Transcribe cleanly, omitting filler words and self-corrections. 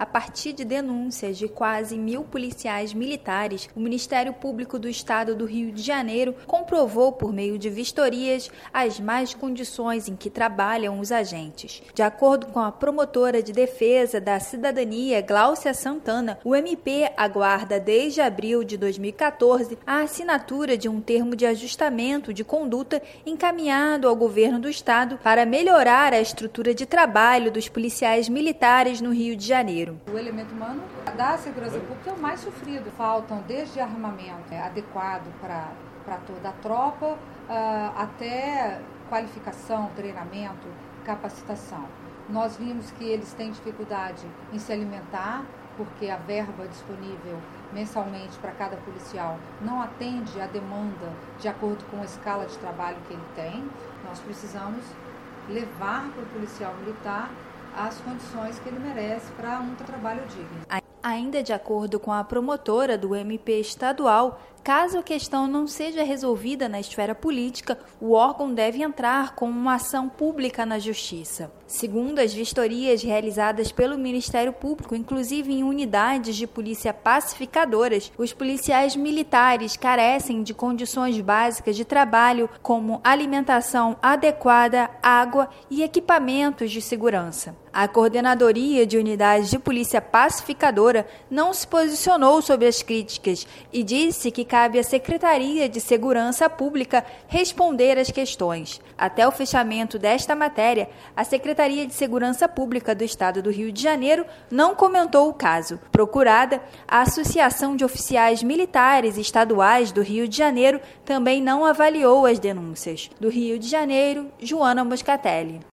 A partir de denúncias de quase 1.000 policiais militares, o Ministério Público do Estado do Rio de Janeiro comprovou, por meio de vistorias, as más condições em que trabalham os agentes. De acordo com a promotora de defesa da cidadania, Gláucia Santana, o MP aguarda desde abril de 2014 a assinatura de um termo de ajustamento de conduta encaminhado ao governo do estado para melhorar a estrutura de trabalho dos policiais militares no Rio de Janeiro. O elemento humano da segurança pública é o mais sofrido. Faltam desde armamento adequado para toda a tropa, até qualificação, treinamento, capacitação. Nós vimos que eles têm dificuldade em se alimentar, porque a verba disponível mensalmente para cada policial não atende à demanda de acordo com a escala de trabalho que ele tem. Nós precisamos levar para o policial militar as condições que ele merece para um trabalho digno. Ainda de acordo com a promotora do MP estadual, caso a questão não seja resolvida na esfera política, o órgão deve entrar com uma ação pública na Justiça. Segundo as vistorias realizadas pelo Ministério Público, inclusive em unidades de polícia pacificadoras, os policiais militares carecem de condições básicas de trabalho, como alimentação adequada, água e equipamentos de segurança. A Coordenadoria de Unidades de Polícia Pacificadora não se posicionou sobre as críticas e disse que cabe à Secretaria de Segurança Pública responder às questões. Até o fechamento desta matéria, a Secretaria de Segurança Pública do Estado do Rio de Janeiro não comentou o caso. Procurada, a Associação de Oficiais Militares Estaduais do Rio de Janeiro também não avaliou as denúncias. Do Rio de Janeiro, Joana Moscatelli.